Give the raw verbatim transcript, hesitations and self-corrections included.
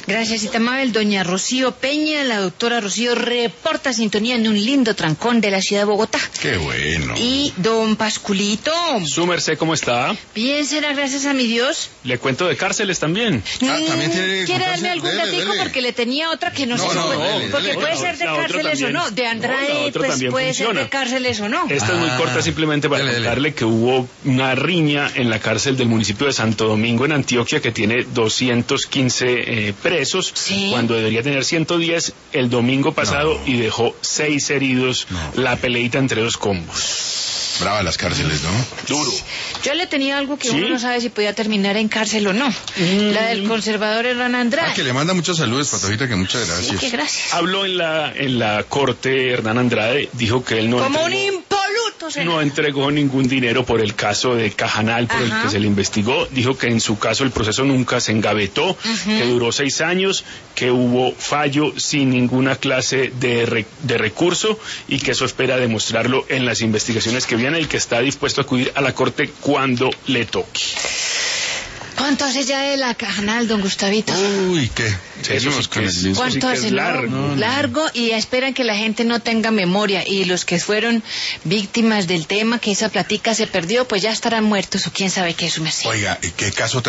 Gracias, Itamabel. Doña Rocío Peña, la doctora Rocío, reporta sintonía en un lindo trancón de la ciudad de Bogotá. ¡Qué bueno! Y don Pasculito. Su merced, ¿cómo está? Bien, será, gracias a mi Dios. Le cuento de cárceles también. Ah, ¿también tiene ¿Quiere darme algún dele, datico? dele. Porque le tenía otra que no, No, sé no, si puede, dele, porque dele. puede La- ser de la otra cárceles también. o no. De No, Andrade, la otra pues también puede funciona. ser de cárceles o no. Esta es muy Ah. corta, simplemente para Dele, dele. contarle que hubo una riña en la cárcel del municipio de Santo Domingo, en Antioquia, que tiene doscientos quince eh, presos, Sí. cuando debería tener ciento diez el domingo pasado, No. y dejó seis heridos. No. La peleita entre dos combos. Brava las cárceles, ¿no? Duro. Yo le tenía algo que ¿Sí? uno no sabe si podía terminar en cárcel o no. La del conservador Hernán Andrade. Ah, que le manda muchos saludos, Patojita, que muchas Sí, gracias. que gracias. Habló en la, en la corte Hernán Andrade, dijo que él no Como un entregó- impoluto, senador. no entregó ningún dinero por el caso de Cajanal por Ajá. el que se le investigó. Dijo que en su caso el proceso nunca se engavetó, que duró seis años, que hubo fallo sin ninguna clase de, re- de recurso, y que eso espera demostrarlo en las investigaciones que vienen, y que está dispuesto a acudir a la corte cuando le toque. ¿Cuánto hace ya de la Cajanal, don Gustavito? Uy, ¿qué? Seguimos sí que con el es- mismo. ¿Cuánto? sí ¿Cuánto que es hace? No, largo. largo, y esperan que la gente no tenga memoria, y los que fueron víctimas del tema, que esa platica se perdió, pues ya estarán muertos o quién sabe qué es su merced. Oiga, ¿y qué caso